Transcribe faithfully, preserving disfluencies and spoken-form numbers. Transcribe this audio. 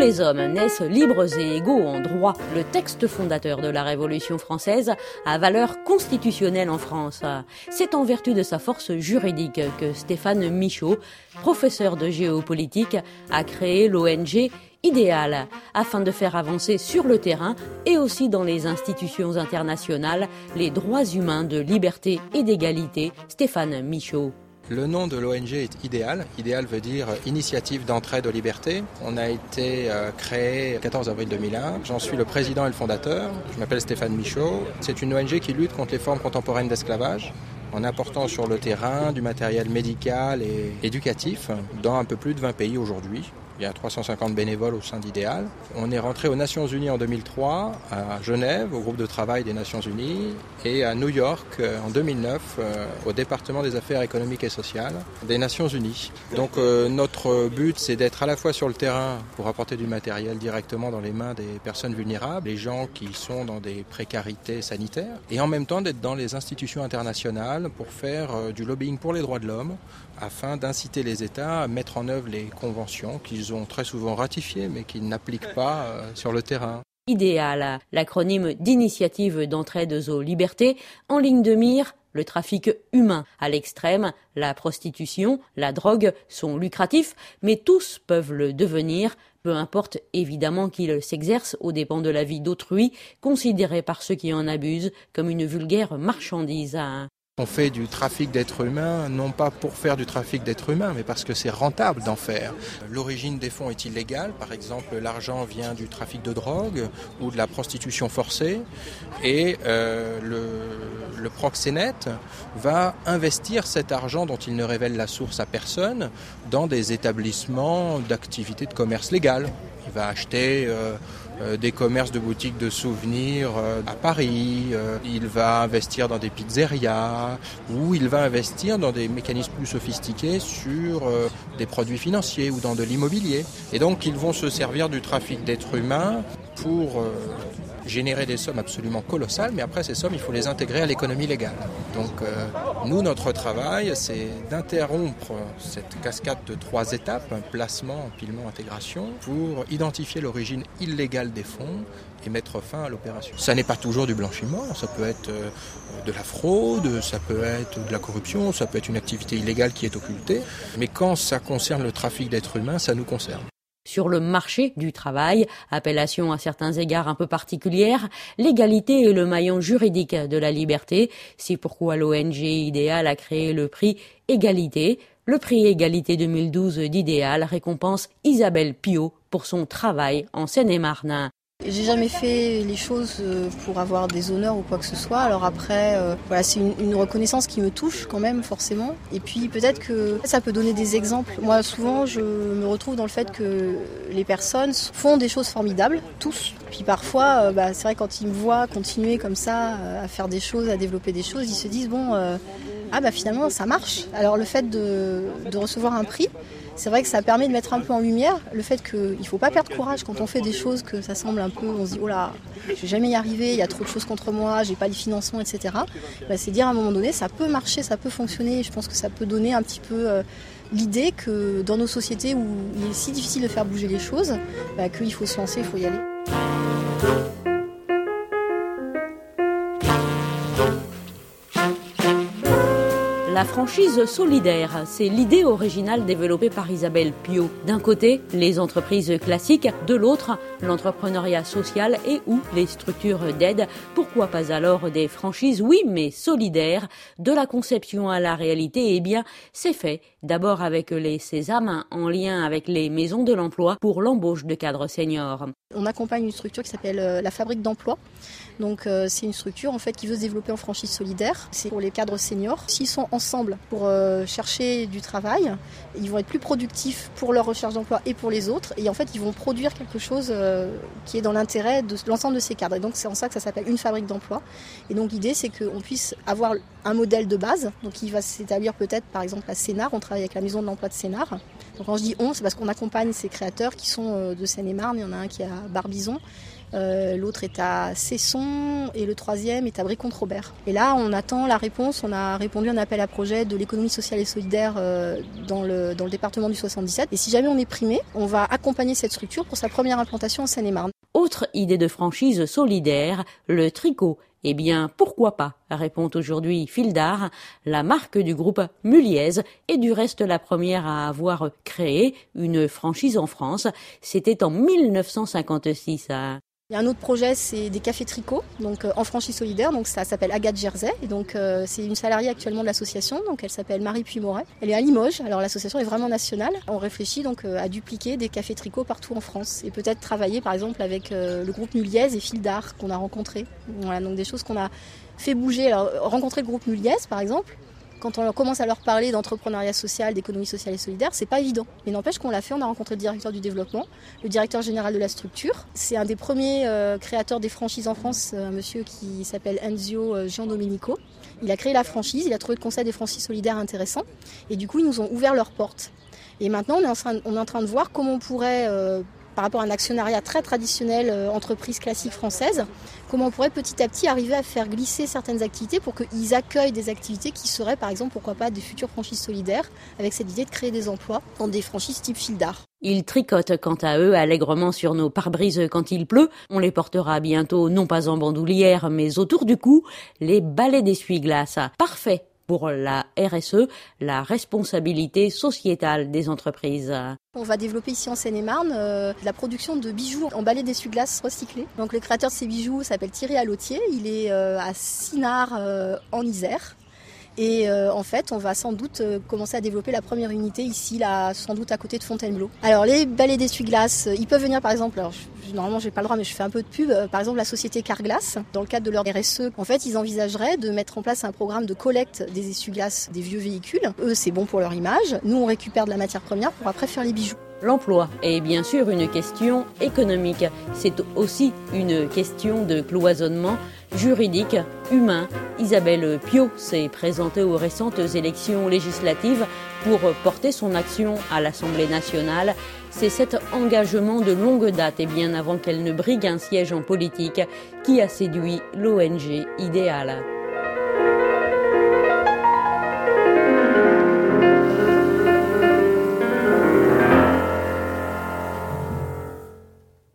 les hommes naissent libres et égaux en droit. Le texte fondateur de la Révolution française a valeur constitutionnelle en France. C'est en vertu de sa force juridique que Stéphane Michaud, professeur de géopolitique, a créé l'O N G Idéal, afin de faire avancer sur le terrain et aussi dans les institutions internationales les droits humains de liberté et d'égalité. Stéphane Michaud. Le nom de l'O N G est Idéal. Idéal veut dire Initiative d'entraide aux libertés. On a été euh, créé le quatorze avril deux mille un. J'en suis le président et le fondateur. Je m'appelle Stéphane Michaud. C'est une O N G qui lutte contre les formes contemporaines d'esclavage en apportant sur le terrain du matériel médical et éducatif dans un peu plus de vingt pays aujourd'hui. Il y a trois cent cinquante bénévoles au sein d'Idéal. On est rentré aux Nations Unies en deux mille trois, à Genève, au groupe de travail des Nations Unies, et à New York en deux mille neuf, au département des affaires économiques et sociales des Nations Unies. Donc euh, notre but, c'est d'être à la fois sur le terrain pour apporter du matériel directement dans les mains des personnes vulnérables, les gens qui sont dans des précarités sanitaires, et en même temps d'être dans les institutions internationales pour faire euh, du lobbying pour les droits de l'homme, afin d'inciter les États à mettre en œuvre les conventions qu'ils ont très souvent ratifiées mais qu'ils n'appliquent pas euh, sur le terrain. Idéal, l'acronyme d'initiative d'entraide aux libertés, en ligne de mire, le trafic humain. À l'extrême, la prostitution, la drogue sont lucratifs, mais tous peuvent le devenir, peu importe évidemment qu'ils s'exercent aux dépens de la vie d'autrui, considérée par ceux qui en abusent comme une vulgaire marchandise. On fait du trafic d'êtres humains, non pas pour faire du trafic d'êtres humains, mais parce que c'est rentable d'en faire. L'origine des fonds est illégale. Par exemple, l'argent vient du trafic de drogue ou de la prostitution forcée. Et euh, le, le proxénète va investir cet argent dont il ne révèle la source à personne dans des établissements d'activité de commerce légal. Il va acheter euh, euh, des commerces de boutiques de souvenirs euh, à Paris, euh, il va investir dans des pizzerias, ou il va investir dans des mécanismes plus sophistiqués sur euh, des produits financiers ou dans de l'immobilier. Et donc ils vont se servir du trafic d'êtres humains pour euh, générer des sommes absolument colossales, mais après ces sommes, il faut les intégrer à l'économie légale. Donc euh, nous, notre travail, c'est d'interrompre cette cascade de trois étapes, placement, empilement, intégration, pour identifier l'origine illégale des fonds et mettre fin à l'opération. Ça n'est pas toujours du blanchiment, ça peut être euh, de la fraude, ça peut être de la corruption, ça peut être une activité illégale qui est occultée, mais quand ça concerne le trafic d'êtres humains, ça nous concerne. Sur le marché du travail, appellation à certains égards un peu particulière, l'égalité est le maillon juridique de la liberté. C'est pourquoi l'O N G Idéal a créé le prix Égalité. Le prix Égalité deux mille douze d'Idéal récompense Isabelle Piot pour son travail en Seine-et-Marne. J'ai jamais fait les choses pour avoir des honneurs ou quoi que ce soit. Alors après, euh, voilà, c'est une, une reconnaissance qui me touche quand même forcément. Et puis peut-être que ça peut donner des exemples. Moi, souvent, je me retrouve dans le fait que les personnes font des choses formidables, tous. Puis parfois, euh, bah, c'est vrai quand ils me voient continuer comme ça à faire des choses, à développer des choses, ils se disent bon, euh, ah bah finalement ça marche. Alors le fait de, de recevoir un prix, c'est vrai que ça permet de mettre un peu en lumière le fait qu'il ne faut pas perdre courage quand on fait des choses que ça semble un peu, on se dit oh là, je vais jamais y arriver, il y a trop de choses contre moi, j'ai pas les financements, et cetera. Bah, c'est dire à un moment donné, ça peut marcher, ça peut fonctionner. Je pense que ça peut donner un petit peu euh, l'idée que dans nos sociétés où il est si difficile de faire bouger les choses, bah, qu'il faut se lancer, il faut y aller. La franchise solidaire, c'est l'idée originale développée par Isabelle Piot. D'un côté, les entreprises classiques, de l'autre, l'entrepreneuriat social et ou les structures d'aide. Pourquoi pas alors des franchises, oui, mais solidaires. De la conception à la réalité, eh bien, c'est fait. D'abord avec les Sésame, en lien avec les maisons de l'emploi pour l'embauche de cadres seniors. On accompagne une structure qui s'appelle euh, la Fabrique d'Emploi. Donc euh, c'est une structure en fait qui veut se développer en franchise solidaire. C'est pour les cadres seniors. S'ils sont ensemble pour euh, chercher du travail, ils vont être plus productifs pour leur recherche d'emploi et pour les autres. Et en fait, ils vont produire quelque chose euh, qui est dans l'intérêt de l'ensemble de ces cadres. Et donc c'est en ça que ça s'appelle une fabrique d'emploi. Et donc l'idée, c'est qu'on puisse avoir un modèle de base. Donc il va s'établir peut-être par exemple à Sénart. On travaille avec la maison de l'emploi de Sénart. Donc quand je dis on, c'est parce qu'on accompagne ces créateurs qui sont de Seine-et-Marne. Il y en a un qui est à Barbizon. euh, l'autre est à Cesson et le troisième est à Brie-Comte-Robert. Et là, on attend la réponse. On a répondu à un appel à projet de l'économie sociale et solidaire euh, dans, le, dans le département du soixante-dix-sept. Et si jamais on est primé, on va accompagner cette structure pour sa première implantation en Seine-et-Marne. Autre idée de franchise solidaire, le tricot. Eh bien, pourquoi pas, répond aujourd'hui Fildar, la marque du groupe Muliez, et du reste la première à avoir créé une franchise en France. C'était en mille neuf cent cinquante-six. Il y a un autre projet, c'est des cafés tricots, donc euh, en franchise solidaire, donc ça s'appelle Agathe Jersey, et donc euh, c'est une salariée actuellement de l'association, donc elle s'appelle Marie Puy-Moret. Elle est à Limoges, alors l'association est vraiment nationale. On réfléchit donc euh, à dupliquer des cafés tricots partout en France, et peut-être travailler par exemple avec euh, le groupe Muliez et Fildar qu'on a rencontré. Voilà, donc des choses qu'on a fait bouger. Alors rencontrer le groupe Muliez par exemple, quand on commence à leur parler d'entrepreneuriat social, d'économie sociale et solidaire, c'est pas évident. Mais n'empêche qu'on l'a fait, on a rencontré le directeur du développement, le directeur général de la structure. C'est un des premiers euh, créateurs des franchises en France, un monsieur qui s'appelle Enzio euh, Giandomenico. Il a créé la franchise, il a trouvé le concept des franchises solidaires intéressant, et du coup ils nous ont ouvert leurs portes. Et maintenant on est en train, on est en train de voir comment on pourrait, euh, par rapport à un actionnariat très traditionnel, euh, entreprise classique française, comment on pourrait petit à petit arriver à faire glisser certaines activités pour qu'ils accueillent des activités qui seraient par exemple, pourquoi pas, des futures franchises solidaires, avec cette idée de créer des emplois dans des franchises type Fildar. Ils tricotent quant à eux allègrement sur nos pare-brises quand il pleut. On les portera bientôt non pas en bandoulière mais autour du cou, les balais d'essuie-glace. Parfait pour la R S E, la responsabilité sociétale des entreprises. On va développer ici en Seine-et-Marne euh, la production de bijoux en balais d'essuie-glace recyclés. Donc le créateur de ces bijoux s'appelle Thierry Allotier, il est euh, à Sinard euh, en Isère. Et euh, en fait, on va sans doute euh, commencer à développer la première unité ici, là, sans doute à côté de Fontainebleau. Alors les balais d'essuie-glace, euh, ils peuvent venir par exemple, alors je, normalement j'ai pas le droit mais je fais un peu de pub, euh, par exemple la société Carglass, dans le cadre de leur R S E, en fait ils envisageraient de mettre en place un programme de collecte des essuie-glaces des vieux véhicules. Eux c'est bon pour leur image, nous on récupère de la matière première pour après faire les bijoux. L'emploi est bien sûr une question économique. C'est aussi une question de cloisonnement juridique, humain. Isabelle Piot s'est présentée aux récentes élections législatives pour porter son action à l'Assemblée nationale. C'est cet engagement de longue date et bien avant qu'elle ne brigue un siège en politique qui a séduit l'O N G Idéal.